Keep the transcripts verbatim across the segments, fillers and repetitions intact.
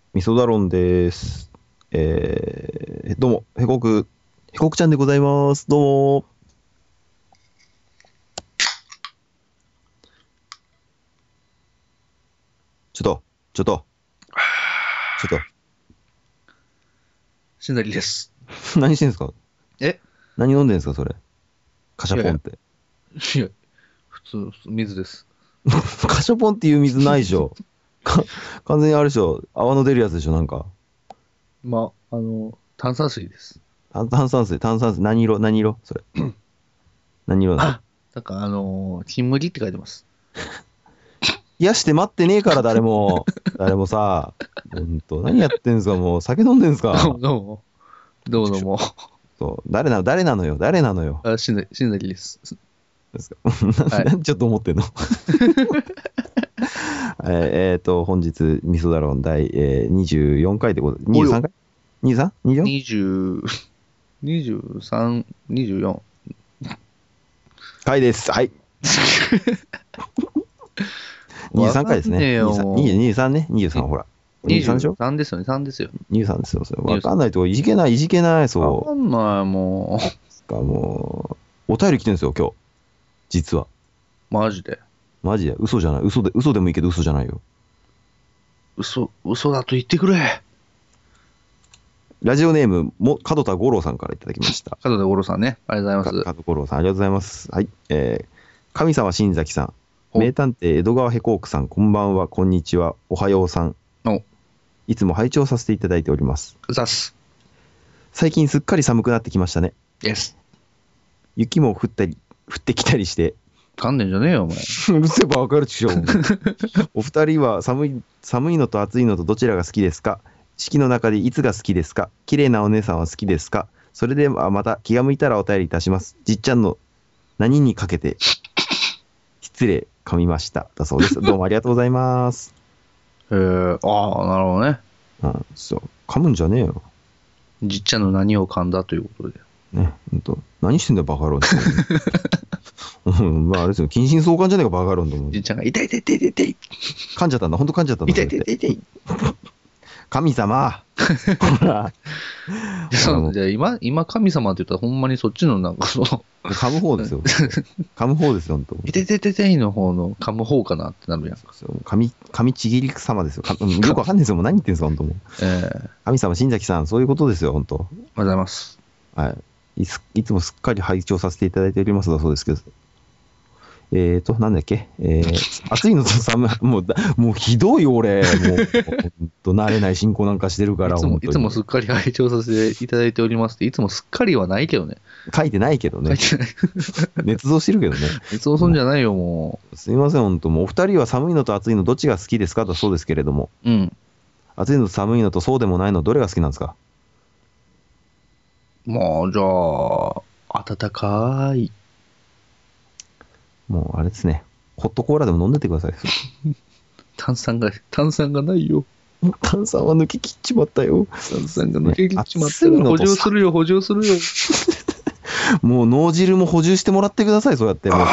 味噌ダロンです。えー、どうも、へこく、へこくちゃんでございます。どうも。ちょっと、ちょっと、ちょっしなりです。 と、何してんすか？ え何飲んでんすか、それ。カシいやいや、 ャポンって。 いや、普通、普通水です。 カシャポンっていう水ないでしょ。か完全にあるでしょ。泡の出るやつでしょ、なんか。 まあ、あの、炭酸水です。 炭炭酸水、炭酸水、何色、何色それ。何色なんですか？ あ、なんかあのー金麦って書いてます。 冷やして待ってねえから、誰も。誰もさ、ほんと、何やってんすか、もう。酒飲んでんすどうも、 か？ どうも、どうもどうも。 そう、誰なの、誰なのよ、誰なのよ。 あ、しなり、しなりです。 ですか。 はない。 んでちょっと思ってんの？えーえーと、本日、ミソダロン第、えーにじゅうよんかいでございます。 およ、 にじゅうさんかい ?にじゅうさん?にじゅうよん? にじゅう、にじゅうさん、にじゅうよん。 回です。はい。にじゅうさんかいですね。 わかんねえよ、もにじゅうさんね。にじゅうさんほら。 う。 にじゅうさんでしょ？ にじゅうさんですよね、さんですよ。 にじゅうさん ですよ。それわかんないとこ、いじけない、いじけない、 わかそんない、もう。か、もう、お便り来てるんですよ、今日。実は。 う。マジで。 マジで。嘘じゃない。嘘で、嘘でもいいけど嘘じゃないよ。 嘘、嘘だと言ってくれ。 ラジオネーム、も、門田五郎さんからいただきました。 角田五郎さんね。ありがとうございます。 門田五郎さん、ありがとうございます。はい。えー、神様新崎さん。 お名探偵江戸川ヘコークさん、こんばんは、こんにちは、おはようさん。 お、 いつも拝聴させていただいております。 ざっす。 最近すっかり寒くなってきましたね。 です。 雪も降ったり、降ってきたりして。 噛んでんじゃねえよ、お前。 うるせえばわかるでしょ。お二人は寒い、寒いのと暑いのとどちらが好きですか？四季の中でいつが好きですか？綺麗なお姉さんは好きですか？それではまた気が向いたらお便りいたします。じっちゃんの何にかけて失礼噛みましただそうです。どうもありがとうございます。 えー、ああ、なるほどね。 うん、そう噛むんじゃねえよ。 じっちゃんの何を噛んだということで。 ね、ほんと何してんだよバカ野郎って。うん、まああれですよ、近親相関じゃねえかバカ野郎って思う。 じっちゃんが痛い痛い痛い痛い痛い噛んじゃったんだ、ほんと噛んじゃったんだ。 痛い痛い痛い痛い。 神様ほらそほらもううじゃあ今、今神様って言ったらほんまにそっちのなんかその、 噛む方ですよ。噛む方ですよ、ほんと。 痛い痛い痛い痛いの方の噛む方かなってなるやんか。 噛み、噛みちぎり様ですよ。かうんよくわかんないですよ。もう何言ってんすか、ほんともう。 えー、ありがとう神様、新崎さん、そういうことですよ、ほんと。 ございます。 はい。いついつもすっかり拝聴させていただいておりますだそうですけど。えーと、なんだっけ、えー、暑いのと寒い、もうだ、もうひどい俺、もう、ほんと慣れない進行なんかしてるから、 いつも、 ほんとにいつもすっかり拝聴させていただいておりますって、いつもすっかりはないけどね。 書いてないけどね。 書いてない。 捏造してるけどね。 熱をすんじゃないよ、もすいません、ほんと。もうお二人は寒いのと暑いのどっちが好きですかだそうですけれども。 う。うん。 暑いのと寒いのとそうでもないのどれが好きなんですか？ まあ、じゃあ、暖かい。 もうあれですね。ホットコーラでも飲んでってください。 炭酸が、炭酸がないよ。 炭酸は抜けきっちまったよ。 炭酸が抜けきっちまった熱いから補のとさ充するよ、補充するよ。 もう脳汁も補充してもらってください、そうやって。もう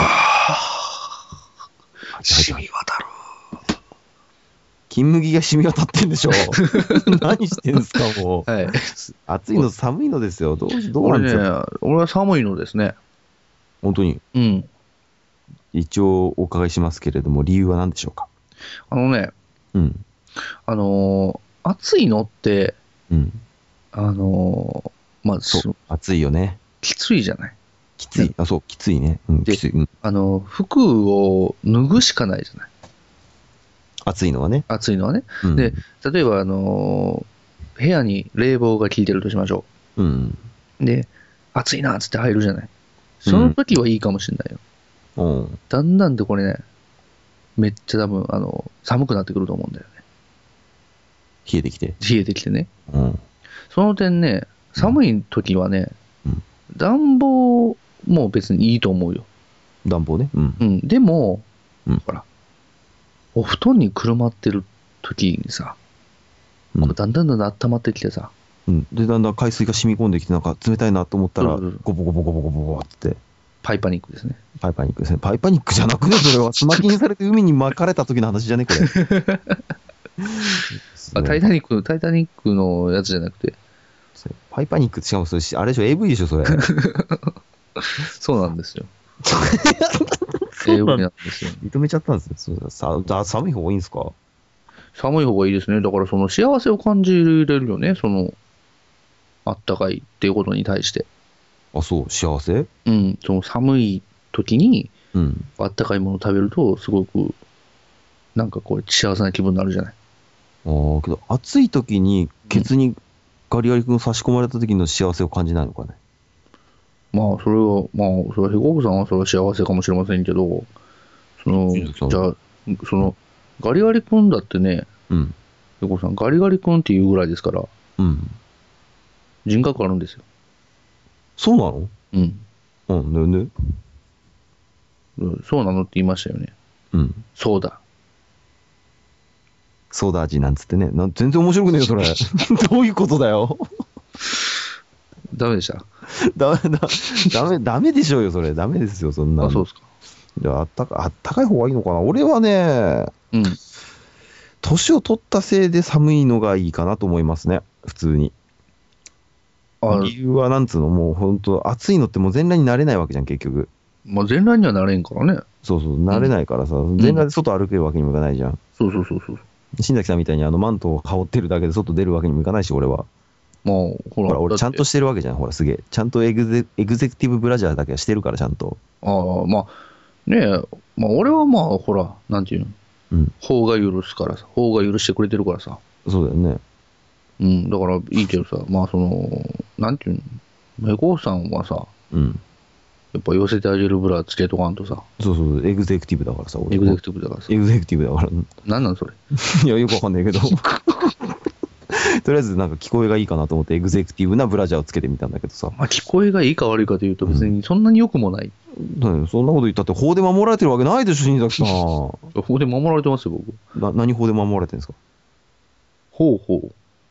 染み渡る。 金麦が染み渡ってんでしょ。何してんすか、もう。 はい。 暑いの寒いのですよ。どうどうな俺ねんですか。、 俺は寒いのですね。 本当に。 うん。 一応お伺いしますけれども、理由は何でしょうか。 あのね、 うん。 あのー暑いのって、 うん。 あのーまあ、 そうす。 暑いよね。 きついじゃない。 きつい。あ、そう、きついね。うん、 できつい。うん。 あの、服を脱ぐしかないじゃない。 暑いのはね。 暑いのはね。 うん。 で、例えば、あのー部屋に冷房が効いてるとしましょうん。 う。で、暑いなっつって入るじゃない。その時はいいかもしれないよ。 うん。 だんだんとこれね、めっちゃ多分、あの、寒くなってくると思うんだよね。 冷えてきて。 冷えてきてね。 うん。 その点ね、寒い時はね、 うん暖房も別にいいと思うよ。 暖房ね。うん。 うん。でも、 うんほら、お布団にくるまってる時にさ、 うんこうだんだんだんだん温まってきてさ、 うん。で、だんだん海水が染み込んできて、なんか冷たいなと思ったら、 うんうんゴボゴボゴボゴボゴボって、 パイパニックですね。 パイパニックですね。パイパニックじゃなくね、それは。スマキにされて海に巻かれた時の話じゃね、これ。 あ、タイタニック、タイタニックのやつじゃなくて。 パイパニックってしかもそれ、あれでしょ、エーブイ でしょ、それ。 そうなんですよ。エーブイ なんですよ。 認めちゃったんですね。ささ寒い方がいいんですか？ 寒い方がいいですね。だからその幸せを感じれるよね。その、あったかいっていうことに対して。 あ、そう、幸せ？ うん。その寒い時に、 うん。 あったかいものを食べると、すごく、なんかこう、幸せな気分になるじゃない。 ああ、けど、暑い時に、ケツにガリガリ君差し込まれた時の幸せを感じないのかね。 まあ、それは、まあ、それは、ヘコクさんはそれは幸せかもしれませんけど、その、 うんそうじゃあ、その、ガリガリ君だってね、 うん。 ヘコクさん、ガリガリ君っていうぐらいですから、 うん。 人格あるんですよ。 そうなの？ うん。 うん、ねね。 うんそうなのって言いましたよね。 うん。 そうだ。 ソーダ味なんつってね。な全然面白くねえよ、それ。どういうことだよ。 ダメでした。 ダメだ、ダメ、ダメでしょうよ、それ。ダメですよ、そんなの。 あ、そうですか。 じゃあ、あったか、あったかい方がいいのかな。俺はね、 うん。 年を取ったせいで寒いのがいいかなと思いますね、普通に。 あ、 理由はなんつうの、もう本当暑いのってもう全裸になれないわけじゃん、結局。 まあ、全裸にはなれんからね。 そうそう、なれないからさ、全裸で外歩けるわけにもいかないじゃん。 そうそうそうそう。 新崎さんみたいにあのマントを羽織ってるだけで外出るわけにもいかないし、俺は。 まあ、ほら、 ほら、俺ちゃんとしてるわけじゃん、ほら、すげえ。ちゃんとエグゼエグゼクティブブラジャーだけはしてるから、ちゃんと。 ああ、まあ、ねえ、まあ、俺はまあ、ほら、なんていうの、 うん。 法が許すからさ、法が許してくれてるからさ。 そうだよね。 うん、だからいいけどさ、まあ、その、なんていうの、メコさんはさ、 うん。 やっぱ寄せてあげるブラつけとかんとさ、 そうそう、エグゼクティブだからさ、俺。 エグゼクティブだからさ、 エグゼクティブだから。 なんなんそれ。 いや、よくわかんないけど。とりあえずなんか聞こえがいいかなと思ってエグゼクティブなブラジャーをつけてみたんだけどさ。 まあ、聞こえがいいか悪いかというと、別にそんなに良くもない。 何そんなこと言ったって法で守られてるわけないでしょ、新崎さん。 ここで守られてますよ、僕。 な何法で守られてるんですか？ ほうほう。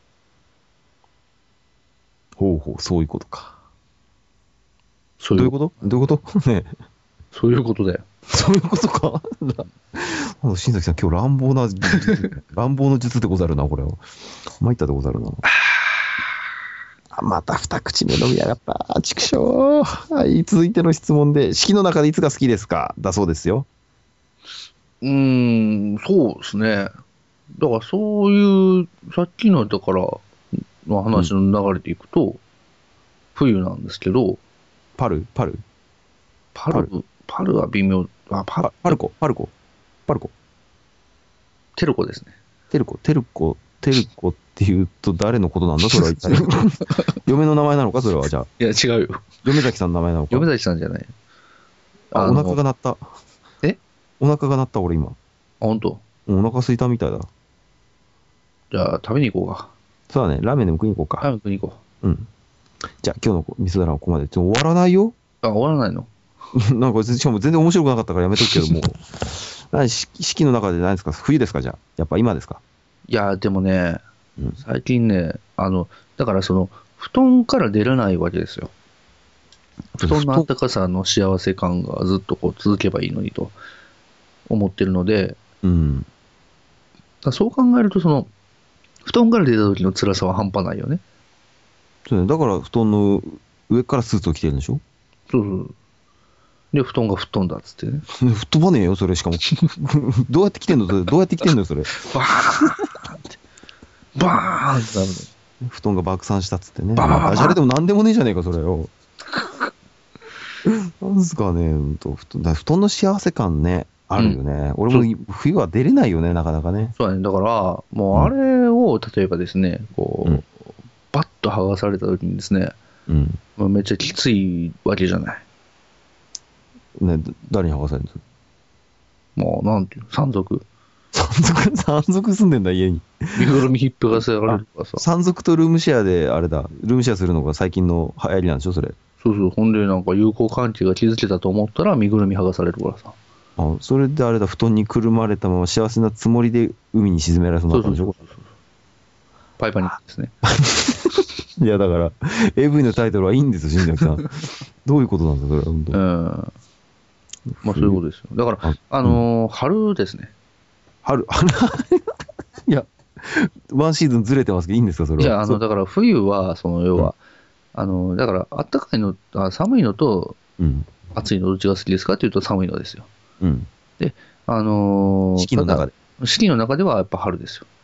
ほうほう、そういうことか。 そういううどういことどういうことねえそういうことだよ。 そういうことか。な新崎さん、今日乱暴な、乱暴の術でござるな、これは。参ったでござるな。あまた二口目飲みやがった。畜生。はい、続いての質問で、式の中でいつが好きですか？だそうですよ。 うーん、そうですね。だからそういう、さっきのだから、の話の流れでいくと、冬なんですけど、 パルパルパル、パルは微妙、あ、パパパルコパルコパルコテルコですね。 テルコテルコテルコっていうと誰のことなんだそれは一体。嫁の名前なのかそれはじゃあ。 いや、違うよ。 嫁崎さんの名前なのか。 嫁崎さんじゃない。 あ、お腹が鳴った。 えお腹が鳴った俺今。 あ、本当。 お腹空いたみたいだ。 じゃあ、食べに行こうか。 そうだね。ラーメンでも食いに行こうか。 ラーメン食いに行こうん。じゃあ今日の味噌だらはここまで。ちょ終わらないよ。 う。あ、終わらないの？ なんかしかも全然面白くなかったからやめとくけども。何し四季の中で何ですか？冬ですか？じゃあ。やっぱ今ですか？ いや、でもね、 うん最近ね、あの、だからその、布団から出れないわけですよ。布団の暖かさの幸せ感がずっとこう続けばいいのにと思ってるので、 うん。 だからそう考えると、その、布団から出た時の辛さは半端ないよね。 そうね。だから布団の上からスーツを着てるんでしょ？ そうそう。で、布団が吹っ飛んだっつってね。 吹っ飛ばねえよ、それしかも。どうやって着てんのそれどうやって着てんのよ、それ。 バーンって。バーンってなるの。 布団が爆散したっつってね。 ババババダジャレでも何でもねえじゃねえか、それよ。なんすかね、うんと布団だ布団の幸せ感ね、あるよね。俺も冬は出れないよね、なかなかね。 そうだね。だから、もうあれを、例えばですね、こう、 うんバッと剥がされた時にですね、 うん。 まあめっちゃきついわけじゃない。 ね、だ誰に剥がされるんですか？ もう、なんていうの、山賊。 山賊、山賊住んでんだ、家に。 身ぐるみ引っ張がせられるからさ。 山賊とルームシェアで、あれだ、ルームシェアするのが最近の流行りなんでしょ、それ。 そうそう。ほんで、なんか友好関係が築けたと思ったら、身ぐるみ剥がされるからさ。 あ、それであれだ、布団にくるまれたまま幸せなつもりで海に沈められそうにそうなったんでしょ。 そうそうそう。パイパニックですね。 いや、だから、エーブイ のタイトルはいいんですよ、新崎さん。どういうことなんですか、それは、本当。 うん。まあ、そういうことですよ。だから、 ああのー春ですね。 春、春、いや、 ワンシーズンずれてますけど、いいんですか、それは。 いや、あの、だから冬は、その、要は、うん、あの、だから、あったかいの、あ寒いのと、うん、暑いのどっちが好きですかっていうと寒いのですよ。うん、で、あのー、 四季の中で。 四季の中ではやっぱ春ですよ。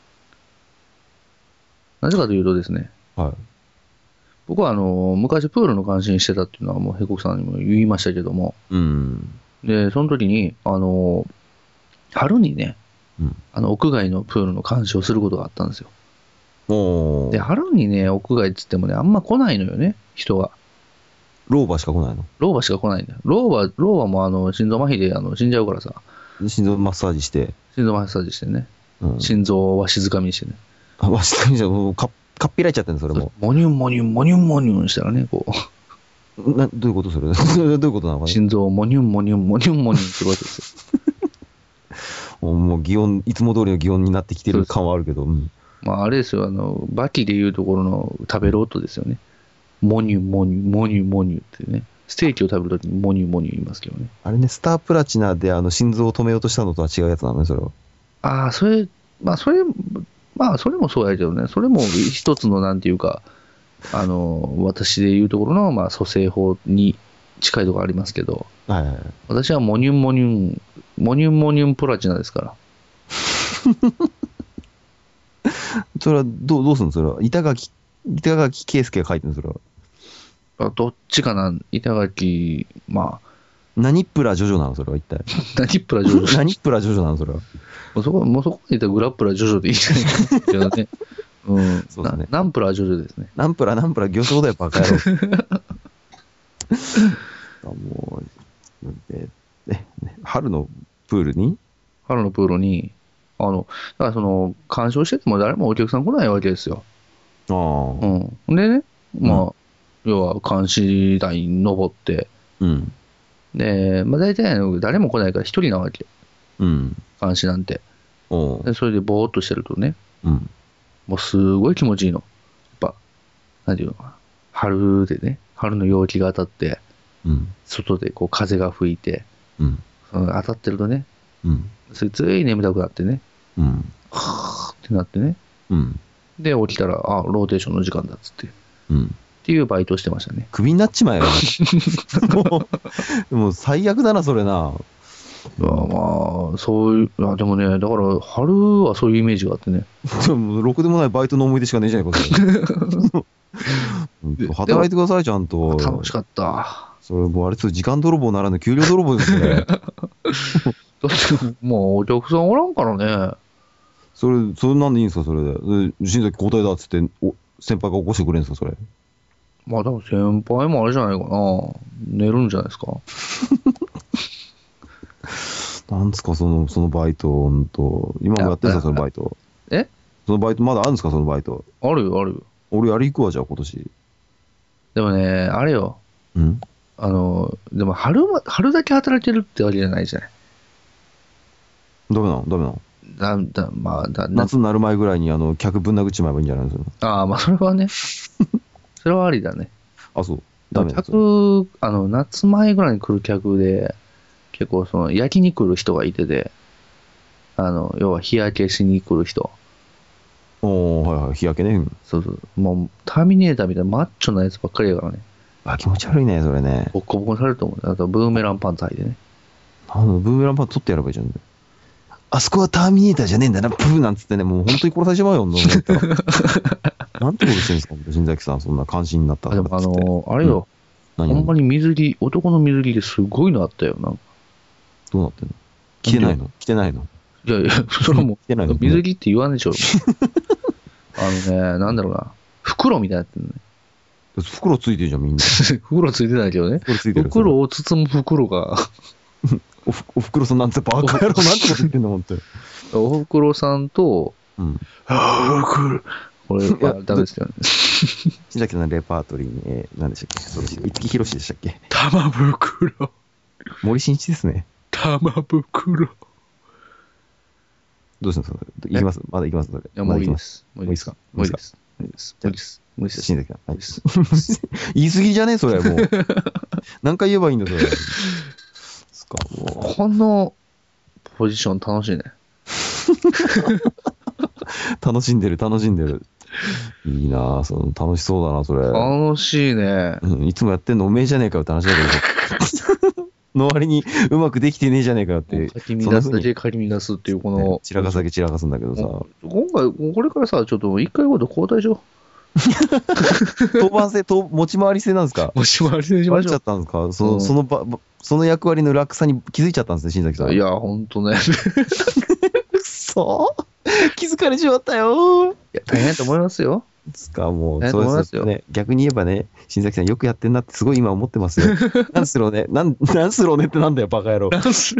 なぜかというとですね、はい、僕はあのー、昔プールの監視してたっていうのはもうヘコクさんにも言いましたけども、うん、で、その時に、あのー、春にね、うん、あの屋外のプールの監視をすることがあったんですよ。で、春にね、屋外っつってもね、あんま来ないのよね、人が。 老婆しか来ないの？ 老婆しか来ないんだよ。老婆、老婆もあの心臓麻痺であの死んじゃうからさ。 心臓マッサージして。 心臓マッサージしてね。うん、心臓をわしづかみにしてね。 あ、わしづかみじゃもうか、かっぴらいちゃってんの、それも。 モニュンモニュンモニュンモニュンしたらね、こう。な、どういうことそれどういうことなのかね。 心臓をモニュンモニュンモニュンモニュンってことですよ。もう擬音、いつも通りの擬音になってきてる感はあるけど。うん、 まあ、あれですよ、あの、バキでいうところの食べる音ですよね。モニュモニュモニュモニュってね。ステーキを食べるときにモニュモニュ言いますけどね。 あれね、スタープラチナであの心臓を止めようとしたのとは違うやつなのね、それは。 ああ、それ、まあ、それ、まあ、それもそうやけどね、それも一つのなんていうか、あの、私でいうところの、まあ、蘇生法に近いところありますけど、はいはいはい、私はモニュンモニュン、モニュンモニュンプラチナですから。 それはどう、どうするのそれは。板垣、板垣圭介が書いてるのそれは。 あ、どっちかな板垣、まあ。 何プラジョジョなのそれは一体。 何プラジョジョ何プラジョジョなのそれは。 もうそこ、もうそこで言ったらグラップラジョジョでいいじゃないかけどね。うん。そうですね。ナンプラジョジョですね。 ナンプラ、ナンプラ、魚醤だよ、バカ野郎。もう、で、ね、春のプールに春のプールに、あの、だからその、鑑賞してても誰もお客さん来ないわけですよ。ああ。うん。でね、まあ、うん、要は監視台に登って、うん、で、まあ、大体誰も来ないから一人なわけ、うん、監視なんてで。それでぼーっとしてるとね、うん、もうすごい気持ちいいの。やっぱ、なんていうのかな、春でね、春の陽気が当たって、うん、外でこう風が吹いて、うん、その当たってるとね、うん、ついつい眠たくなってね、うん、はーってなってね、うん、で、起きたら、あ、ローテーションの時間だっつって。うんっていうバイトをしてましたね。 クビになっちまえよ。もう、もう最悪だな、それな。 いやまあ、そういう、あでもね、だから春はそういうイメージがあってね。 ろくでもないバイトの思い出しかねえじゃないか、働いてください、ちゃんと。 楽しかった。 それもうあれ、時間泥棒ならぬ給料泥棒ですね。だってもうお客さんおらんからね。 それ、それなんでいいんですか、それで。新崎交代だっつって、お先輩が起こしてくれるんですか、それ。 まあでも先輩もあれじゃないかな。寝るんじゃないですか。 なんですか、その、そのバイト、ほんと。今もやってるんですか、そのバイト。えそのバイト、まだあるんですか、そのバイト。 あるよ、あるよ。 俺、やり行くわ、じゃあ、今年。 でもね、あれよ。んあの、でも春、春だけ働いてるってわけじゃないじゃない。 ダメなのダメなのだだまあだ夏になる前ぐらいに、あの、客ぶん殴っちまえばいいんじゃないですか。 ああ、まあ、それはね。それはありだね。 あ、そう。 ダメ客、あの、夏前ぐらいに来る客で、結構その、焼きに来る人がいてて、あの、要は日焼けしに来る人。 おー、はいはい、日焼けね。 そうそう。もう、ターミネーターみたいなマッチョなやつばっかりやからね。 あ、気持ち悪いね、それね。 ボッコボコにされると思う。あと、ブーメランパンツ履いてね。 あの、ブーメランパンツ取ってやればいいじゃん。あそこはターミネーターじゃねえんだな、プーなんつってね、もう本当に殺されちまうよ、なんてことしてるんですか、新崎さん、そんな関心になったら。 でも、あのー、あれよ、うん、ほんまに水着、男の水着ですごいのあったよ、なんか。 どうなってんの？着てないの？着てないの？ いやいや、それも、水着って言わんでしょ。あのね、なんだろうな、袋みたいになってるね。 袋ついてるじゃん、みんな。 袋ついてないけどね。袋ついてる。袋を包む袋が。 おふ、おふくろさんなんてバカ野郎なんてこと言ってんの、ほんと。 おふくろさんと、うん。ああ、ふくろ。これ、あ、ダメですよね。 新崎さんのレパートリーに、えー、何でしたっけそうです。五木ひろしでしたっけ玉袋。 森進一ですね。 玉袋。 どうしたんですかいきますまだいきますそれ。いや、もういいです。 もういいですか無理です。無理です。無理です。無理です。 新崎さん。はい。言い過ぎじゃねそれ、もう。何回言えばいいんだ、それ。 このポジション楽しいね。 楽しんでる、楽しんでる。いいなぁ、その楽しそうだな、それ。 楽しいね。 うん、いつもやってんのおめえじゃねえかよって話だけど。の割にうまくできてねえじゃねえかよって。 かき乱すだけかき乱すっていうこの。 散らかすだけ散らかすんだけどさ。 今回、これからさ、ちょっと一回ごと交代しよう。当番制、当持ち回り制なんですか？ 持ち回り制しましょう。 ちゃったんですか？その、うん、そのば、その役割の楽さに気づいちゃったんですね、新崎さん。 いや、ほんとね。 くそ気づかれちまったよ。 いや、大変だと思いますよ。 つかもう、そうですよね。逆に言えばね、新崎さんよくやってんなってすごい今思ってますよ。なんすろうね。なん、なんすろうねってなんだよ、バカ野郎。なんすろ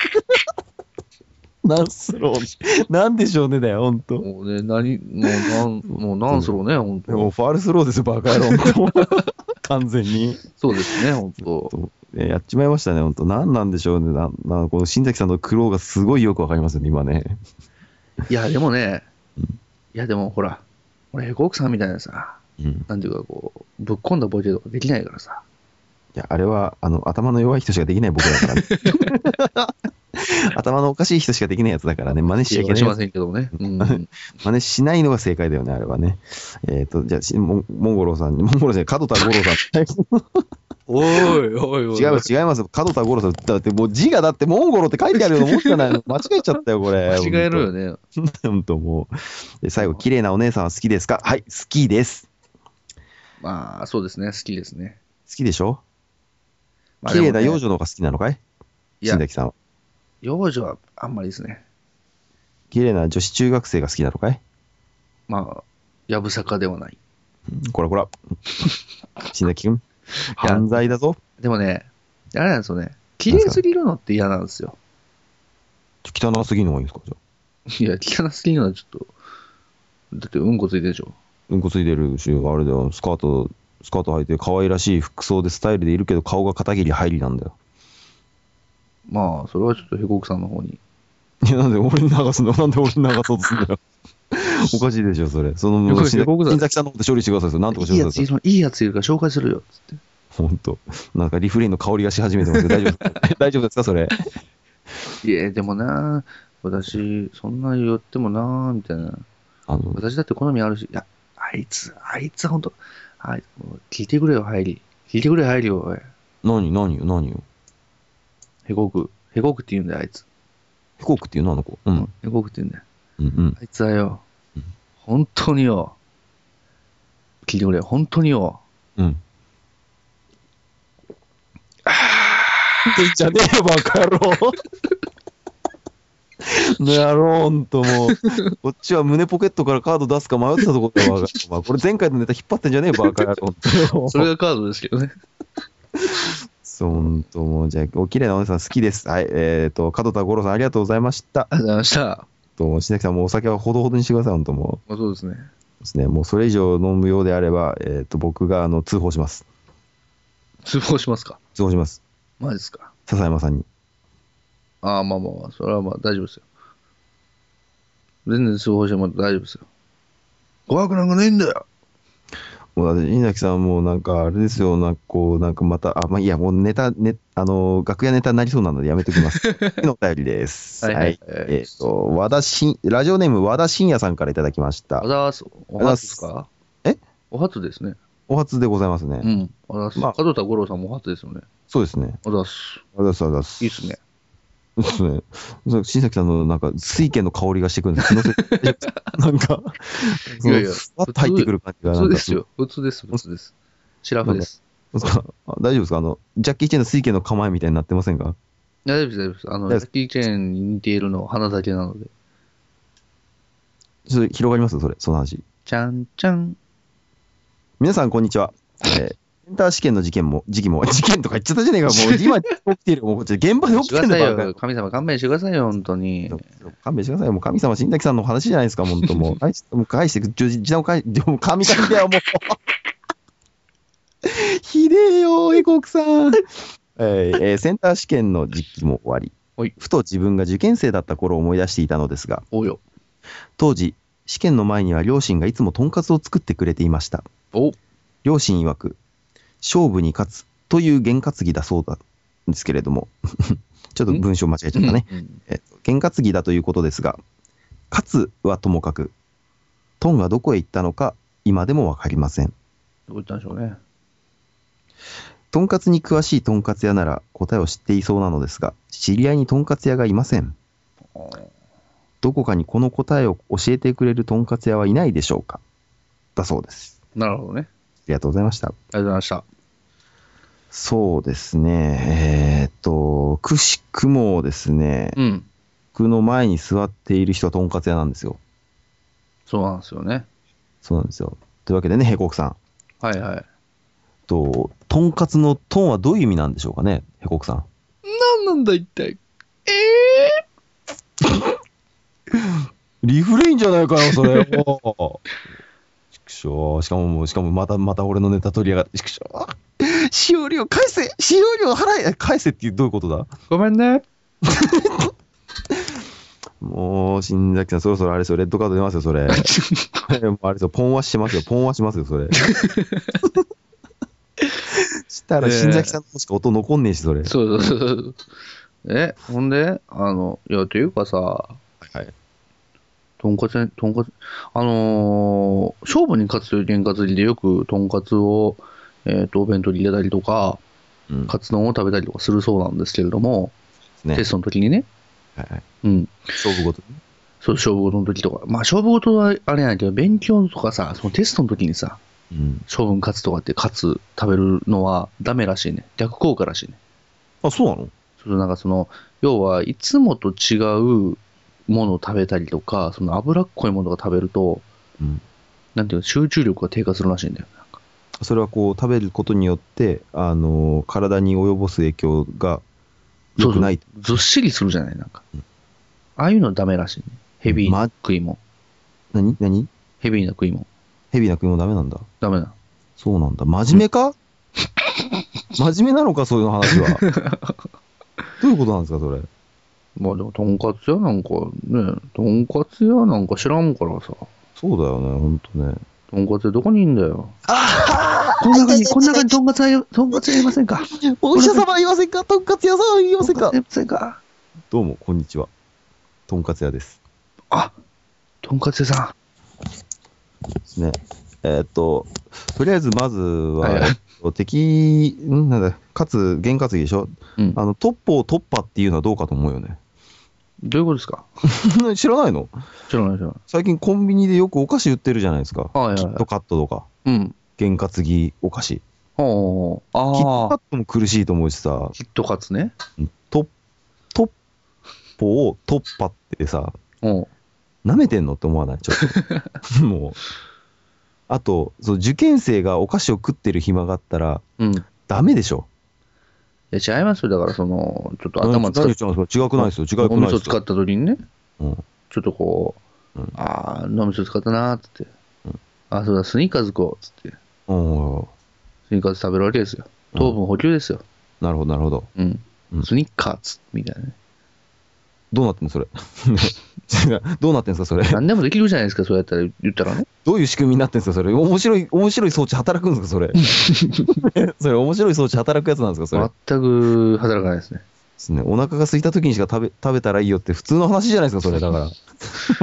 う。なんすろうね。なんでしょうねだよ、ほんと。 もうね、何、もうなん、もうなんすろうね、ほんと。 もうファールスローですよ、バカ野郎。完全に。 そうですね、ほんと。 やっちまいましたね、ほんと。なんなんでしょうね。な、な、この新崎さんの苦労がすごいよくわかりますよね、今ね。 いや、でもね、いや、でもほら、俺、ヘコークさんみたいなさ、 うん、 なんていうかこう、ぶっこんだボケとかできないからさ。 いや、あれは、あの、頭の弱い人しかできない僕だからね。頭のおかしい人しかできないやつだからね、真似しちゃいけない。 しませんけどね。うん、 真似しないのが正解だよね、あれはね。えっ、ー、と、じゃあ、モンゴロウさん、モンゴロウじゃない、門田五郎さん。 おいおいおい。 違います、違います。門田五郎さん。だってもう字がだってモンゴロって書いてあるようなもんじゃないの。間違えちゃったよ、これ。 間違えるよね。 本当もう。最後、綺麗なお姉さんは好きですか？はい、好きです。 まあ、そうですね。好きですね。 好きでしょ？まあ、綺麗な幼女の方が好きなのかい？新崎さんは。 幼女はあんまりですね。 綺麗な女子中学生が好きなのかい？ まあ、やぶさかではない。 こらこら。新崎くん。犯罪だぞ。 でもね、あれなんですよね。綺麗すぎるのって嫌なんですよ。 汚すぎるのがいいんですか？じゃあ。いや、汚すぎるのはちょっと、だってうんこついてるでしょ。 うんこついてるし、あれだよ、スカート、スカート履いて可愛らしい服装でスタイルでいるけど顔が片桐入りなんだよ。 まあ、それはちょっとヘコークさんの方に。 いや、なんで俺に流すの？なんで俺に流そうとすんだよ。おかしいでしょ、それ。その、新崎さんのこと処理してください。なんとかしてください。 いいやついるから紹介するよ、つって。 ほんと。なんかリフレインの香りがし始めてますけど、大丈夫ですか？大丈夫ですか、それ。 いや、でもな、私、そんな言ってもな、みたいな。あの私だって好みあるし、いや、あいつ、あいつはほんと、あい聞いてくれよ、入り。聞いてくれよ、入りよ、おい。 何、何よ、何よ。 ヘコーク。ヘコークって言うんだよ、あいつ。 ヘコークって言うの、あの子。うん。 ヘコークって言うんだよ。 うんうん。 あいつはよ、うん、本当によ、聞いてくれよ、本当によ。 うん。あーってじゃねえよ、バカ野郎。なろーんともう、こっちは胸ポケットからカード出すか迷ったところだわ。まあ、これ前回のネタ引っ張ってんじゃねえバカ野郎。 それがカードですけどね。 そう、ほんともう、じゃあ、お綺麗なお姉さん好きです。はい、えっ、ー、と、門田五郎さんありがとうございました。 ありがとうございました。 と、新崎さんもお酒はほどほどにしてください、ほんともう。そうですね。 ですね。もうそれ以上飲むようであれば、えっ、ー、と、僕があの通報します。 通報しますか？ 通報します。 マジですか？ 笹山さんに。 ああ、まあまあ、それはまあ大丈夫ですよ。全然通報しても大丈夫ですよ。怖くなんかないんだよ。 もうだって、新崎さんもなんかあれですよ、なんかこう、なんかまた、あ、まあいいや、もうネタ、ね、あの、楽屋ネタになりそうなのでやめときます。のお便りです。はい、はい。えっ、ー、と、和田しん、ラジオネーム和田信也さんからいただきました。 おざーす。お初ですか？ えお初ですね。 お初でございますね。 うん。おざーす。まあ、門田五郎さんもお初ですよね。 そうですね。 おざーす。 おざーす、おざーす。 いいっすね。 そうですね。新崎さんのなんか水拳の香りがしてくるんです。なんか、 いやいや、 わっと入ってくる感じが。 普通ですよ。普通です、普通です。シラフです。 大丈夫ですか？あの、ジャッキー・チェンの水拳の構えみたいになってませんか？ 大丈夫です、大丈夫です。あの、ジャッキー・チェンに似ているのは鼻だけなので。 ちょっと広がりますそれ、その話。 ちゃんちゃん。 皆さん、こんにちは。えーセンター試験の事件も、時期も、事件とか言っちゃったじゃねえか、もう今起きてる、もうこっち現場で起きてるんだよ。 神様勘弁してくださいよ、本当に。 勘弁してくださいよ、もう神様、新崎さんの話じゃないですか、本当もう。返して、もう返して、時短を返して、もう神々だよ、もう。ひでえよ、エコークさん。えーえー、センター試験の時期も終わり、ふと自分が受験生だった頃を思い出していたのですが、 およ当時、試験の前には両親がいつもとんかつを作ってくれていました。 お両親曰く、勝負に勝つという験担ぎだそうなんですけれどもちょっと文章間違えちゃったね。え験担ぎだということですが、勝つはともかくトンがどこへ行ったのか今でもわかりません。 どこ行ったんでしょうね。 とんかつに詳しいとんかつ屋なら答えを知っていそうなのですが、知り合いにとんかつ屋がいません。どこかにこの答えを教えてくれるとんかつ屋はいないでしょうか、だそうです。 なるほどね。 ありがとうございました。 ありがとうございました。 そうですね。えー、っと、くしくもですね、 うん。 僕の前に座っている人はとんかつ屋なんですよ。 そうなんですよね。 そうなんですよ。というわけでね、へこくさん。 はいはい。 と、とんかつのとんはどういう意味なんでしょうかね、へこくさん。 なんなんだ一体。ええー、リフレインじゃないかよ、それ。もう。しくしょう。しかももう、しかもまた、また俺のネタ取りやがって。しくしょう。使用料返せ使用料払え返せってどういうことだ。 ごめんね。 もう、新崎さん、そろそろあれですよ、レッドカード出ますよ、それ。もうあれですよ、ポンはしますよ、ポンはしますよ、それ。したら、新崎さんのしか音残んねえし、それ。 そうそうそう。え、ほんで、あの、いや、というかさ、 はい。 とんかつ、とんかつ、あのー、勝負に勝つという験担ぎでよくとんかつを、えっと、お弁当に入れたりとか、 うん、 カツ丼を食べたりとかするそうなんですけれども、ね、テストの時にね。 はいはい。 うん。 勝負ごとにそう、勝負事の時とか。まあ、勝負事はあれやけど、勉強とかさ、そのテストの時にさ、うん、勝負に勝つとかって勝つ食べるのはダメらしいね。逆効果らしいね。 あ、そうなの？ そう、なんかその、要はいつもと違うものを食べたりとか、その脂っこいものが食べると、うん、なんていうの、集中力が低下するらしいんだよ。なんかそれはこう、食べることによって、あのー、体に及ぼす影響が良くない。 そうそう、ずっしりするじゃない、なんか。うん、ああいうのダメらしいね。ヘビーな食い物。 ま、何何ヘビーな食い物。 ヘビーな食い物ダメなんだ。 ダメな。 そうなんだ。真面目か、うん、真面目なのか、そういう話は。どういうことなんですか、それ。 まあでも、とんかつ屋なんかね、とんかつ屋なんか知らんからさ。 そうだよね、ほんとね。 とんかつ屋どこにいんだよ。ああこの中に、この中にとんかつ屋、とんかつ屋いませんか。 お医者様いませんか、とんかつ屋さんいませんか。 いませんか。 どうも、こんにちは。とんかつ屋です。 あ、とんかつ屋さん。ですね。えー、っと、とりあえずまずは、はいはい、敵、んなんだ、かつ、験担ぎでしょ、うん、あの、トッポを突破っていうのはどうかと思うよね。 どういうことですか？ 知らないの？ 知らない知らない。 最近コンビニでよくお菓子売ってるじゃないですか。 はいはいはい、 キットカットとか。 うん。 験担ぎお菓子。 ほう。ああ。 キットカットも苦しいと思うしさ。 キットカツね。 トトッポを突破ってさ、 舐めてんのって思わない？ちょっと。もう。あと、そう受験生がお菓子を食ってる暇があったら、うん、ダメでしょ。 いや、違いますよ。だから、その、ちょっと頭使っ違くないですよ。違くないですよ。 お味噌使った時にね、うん、ちょっとこう、うん、ああ、脳みそ使ったなーっつって、うん、ああ、そうだ、スニーカーズこうっつって、うん、スニーカーズ食べるわけですよ。糖分補給ですよ。 うん、なるほど、なるほど。 うん。うん、スニッカーズみたいなね。 どうなってんのそれ。どうなってんすかそれ。 何でもできるじゃないですか、そうやったら言ったらね。 どういう仕組みになってんすかそれ。面白い、面白い装置働くんですかそれ。それ面白い装置働くやつなんですかそれ。 全く働かないですね。 ですね。お腹が空いた時にしか食べ、食べたらいいよって普通の話じゃないですかそれ。だから。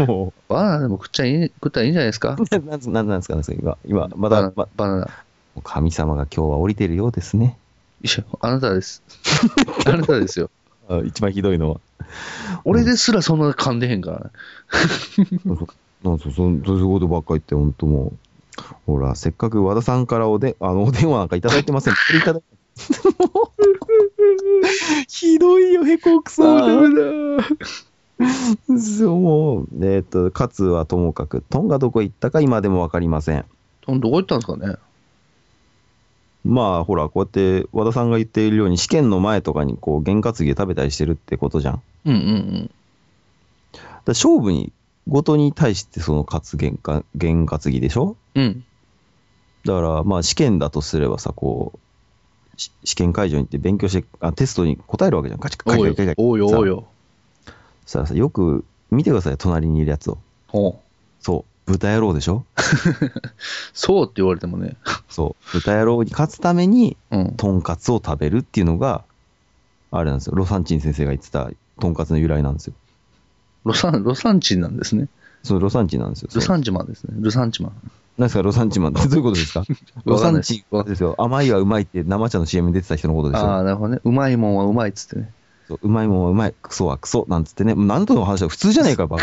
もう。バナナでも食っちゃいい、食ったらいいんじゃないですか。 なんなんなんですかね今、今、まだ、 バナナ。 神様が今日は降りてるようですね。 いや、あなたです。あなたですよ。 一番ひどいのは。 俺ですらそんな噛んでへんからね。 そうそう、そういうことばっか言って、本当もう。ほら、せっかく和田さんからおであのお電話なんかいただいてません。いただひどいよ、へこくさ。そう、もう、えっと、かつはともかく、トンがどこ行ったか今でもわかりません。 トンどこ行ったんですかね。 まあ、ほら、こうやって和田さんが言っているように、試験の前とかに、こう、験担ぎで食べたりしてるってことじゃん。 うんうんうん。 だ勝負に、ごとに対して、その、勝つ験か、験担ぎでしょ？ うん。 だから、まあ、試験だとすればさ、こう、試験会場に行って勉強して、あテストに答えるわけじゃん。カチッカチッカチッカチッ。 おうよ、おうよ。 さあさ、よく見てください、隣にいるやつを。 ほう。 そう、豚野郎でしょ？ そうって言われてもね。 そう、豚野郎に勝つために、うん、とんかつを食べるっていうのが、あれなんですよ。ロサンチン先生が言ってたとんかつの由来なんですよ。 ロサン、ロサンチンなんですね。 そう、ロサンチなんですよ。 ルサンチマンですね。ルサンチマン。 何ですか、ロサンチマンってどういうことですか？ロサンチですよ。甘いはうまいって生茶の シーエム に出てた人のことですよ。 ああ、なるほどね。うまいもんはうまいっつってね。 そう、うまいもんはうまい、クソはクソなんつってね。なんとの話は普通じゃねえか、バカ。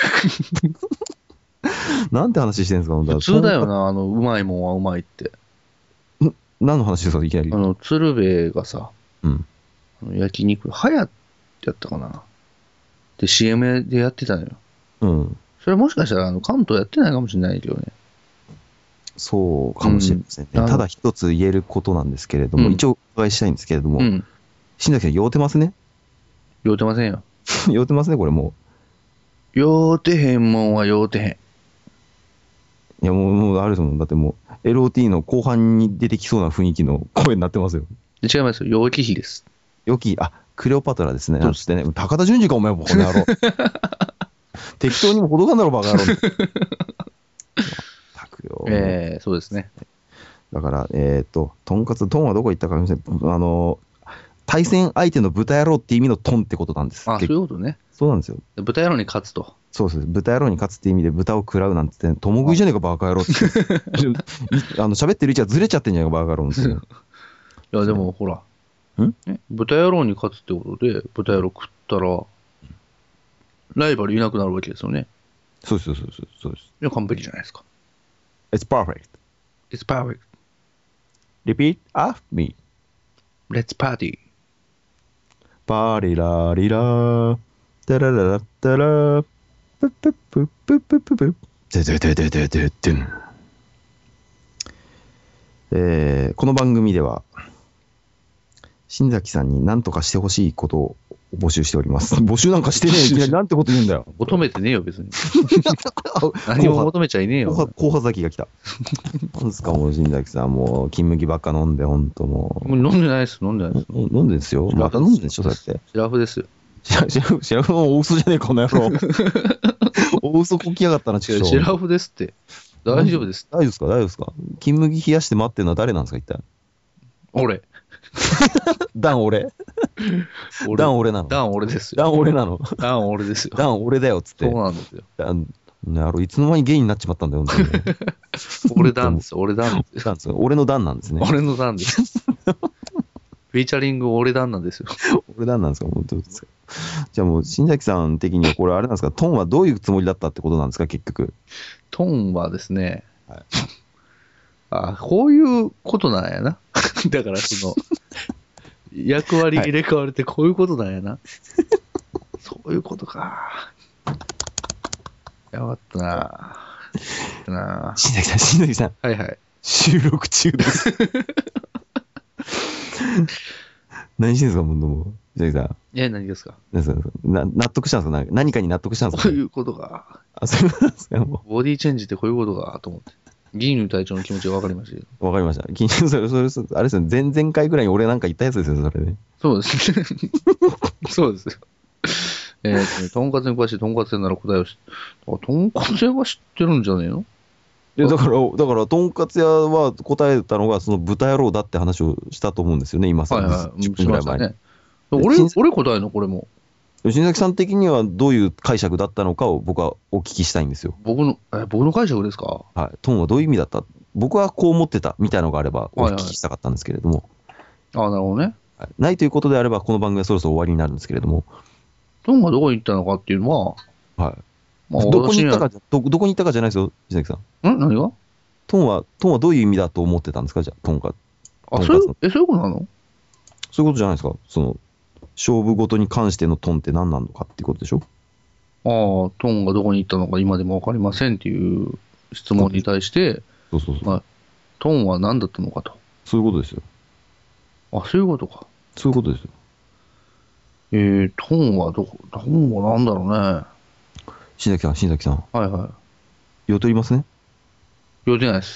なんて話してんすか、本当普通だよな、あの、うまいもんはうまいって。 ん何の話ですか、いきなり。 あの、鶴瓶がさ、 うん。 焼肉、はやってやったかな。で、シーエム でやってたのよ。 うん。 それもしかしたら、あの、関東やってないかもしれないけどね。 そうかもしれませんね。うん、ただ一つ言えることなんですけれども、うん、一応お伺いしたいんですけれども、うん、新崎さん、酔うてますね？ 酔うてませんよ。 酔うてますね、これもう。酔うてへんもんは酔うてへん。 いや、もう、もうあれですもん。だってもう、エルオーティー の後半に出てきそうな雰囲気の声になってますよ。 違いますよ。楊貴妃です。 楊貴妃、あ、クレオパトラですね。なんつってね。高田純次か、お前も、この野郎。適当にも程がんだろ、バカ野郎。たくよ。 えー、そうですね。 だから、えっと、とんかつ、トンはどこ行ったか、あの、対戦相手の豚野郎って意味のトンってことなんです。 あ、そういうことね。 そうなんですよ。 豚野郎に勝つと。 そうです。豚野郎に勝つって意味で豚を食らうなんて言って、共食いじゃねえか、バカ野郎って。あの、喋ってる位置はずれちゃってんじゃねえか、バカ野郎って。いや、でも、ほら。ん豚野郎に勝つってことで、豚野郎食ったら、ライバルいなくなるわけですよね。 そうです、そうです、そうです。 いや、完璧じゃないですか。 It's perfect. It's perfect. Repeat after me. Let's party. パリラリラタラララタラプップップップップップップッデデデデデデデン。えー、この番組では新崎さんに何とかしてほしいことを募集しております。募集なんかしてねえ。いきなりなんてこと言うんだよ。 求めてねえよ、別に。何も求めちゃいねえよ。 後葉崎が来た。なんですか、もう新崎さん、もう金麦ばっか飲んで、ほんともう。 もう飲んでないです、飲んでないです。 飲んでんですよ。また飲んでんでしょ、そうやって。 シラフですよ。 シラフ、シラフの大嘘じゃねえか、この野郎。大嘘こきやがったな、ちょっと。 シラフですって。大丈夫です。 大丈夫ですか、大丈夫ですか。金麦冷やして待ってるのは誰なんですか、一体。 俺。 ダン俺。ダン俺なの。 ダン俺ですよ。 ダン俺なの。 ダン俺ですよ。 ダン俺だよっつって。 そうなんですよ。 ダン、あのいつの間にゲイになっちまったんだよ、本当に。 俺ダンですよ。俺ダンです。 俺のダンなんですね。 俺のダンです。フィーチャリング俺ダンなんですよ。 俺ダンなんですか、本当ですか。じゃあもう新崎さん的にはこれあれなんですか、トンはどういうつもりだったってことなんですか、結局。 トンはですね、はい、あ、こういうことなんやな。だからその役割入れ替われてこういうことなんやな。はい、そういうことか。やばったな。な新崎さん、新崎さん。 はいはい。 収録中です。何してんすか、もう、もう。新崎さん。 え、何ですか。 何ですか、な納得したんですか、何かに納得したんですか。 そういうことか。 あ、そうなんですか、もう。ボディチェンジってこういうことかと思って。銀龍隊長の気持ちが分かりましたけど。 分かりました。銀龍、それ、それ、それ、あれですよね。前々回ぐらいに俺なんか言ったやつですよ、それね。 そうですね。そうですよ。えー、とんかつに詳しいとんかつ屋なら答えを知って、とんかつ屋は知ってるんじゃねえの？ でだから、だから、とんかつ屋は答えたのが、その豚野郎だって話をしたと思うんですよね、今さ、 はいはい、じゅっぷんぐらい前に。ね、俺、俺答えるのこれも。 新崎さん的にはどういう解釈だったのかを僕はお聞きしたいんですよ。 僕の、え、僕の解釈ですか？ はい。トンはどういう意味だった？僕はこう思ってたみたいなのがあればお聞きしたかったんですけれども。 はいはい、ああ、なるほどね。 はい。ないということであれば、この番組はそろそろ終わりになるんですけれども。 トンがどこに行ったのかっていうのは、 はい。まあ、どこに行ったか、ど、どこに行ったかじゃないですよ、新崎さん。 ん何が？ トンは、トンはどういう意味だと思ってたんですか、じゃあ、トンが。 あ、そういう、え、そういうことなの？ そういうことじゃないですか。その、勝負事に関してのトンって何なのかっていうことでしょ？ ああ、トンがどこに行ったのか今でも分かりませんっていう質問に対して、 そうそうそう。 まあ、トンは何だったのかと。 そういうことですよ。 あ、そういうことか。 そういうことですよ。 えー、トンはどこ、トンは何だろうね。 新崎さん、新崎さん。 はいはい。 酔うとりますね？ 酔うてないです。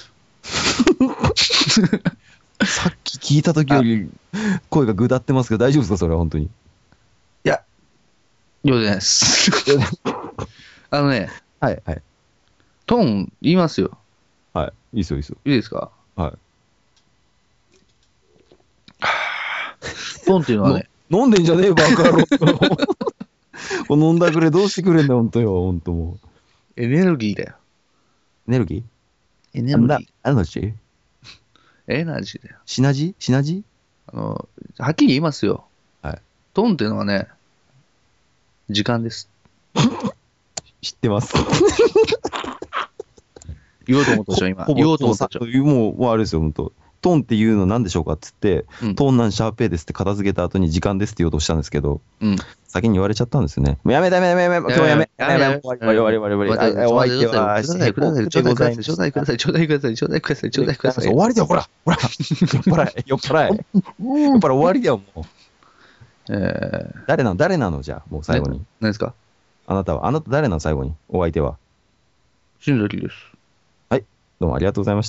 さっき聞いたときより声がぐだってますけど大丈夫ですか、それは本当に。いや、酔うてないです。あのね、 はいはい。 トン言いますよ。 はい、いいですよいいですよ。 いいですか？ はい。 トンっていうのはね。 飲んでんじゃねえバカ野郎。飲んだくれどうしてくれんだよ、ほんとよ、ほんともエネルギーだよ。 エネルギーエネルギー。 エナジーエナジーだよ。 シナジーシナジーあの、はっきり言いますよ。 はい。 トンっていうのはね、時間です。 知ってます。 言おうと思ったでしょ、今。言おうと思ったでしょ。 もう、もうあれですよ、本当。トンっていうの何でしょうかっつって、うん、トンなんシャーペーですって片付けた後に時間ですって言おうとしたんですけど、うん、先に言われちゃったんですよね。やめやめやめやめ、今日やめ、やめやめ、終わり終わり終わり終わり。お相手は、 ちょうだいください、ちょうだいください、ちょうだいください、ちょうだいください、ちょうだいください、ちょうだいください。 終わりだよ、ほら、ほら、酔っ払い、酔っ払い。酔っ払い終わりだよ、もう。えー、誰なの誰なのじゃあ、もう最後に。 何ですかあなたは、あなた誰なの最後に、お相手は。 新崎です。 はい、どうもありがとうございました。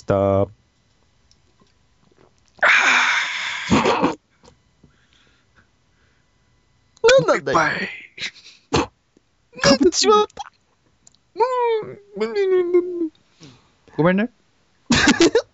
何なんだよ。かぶっちまった。 ごめんね。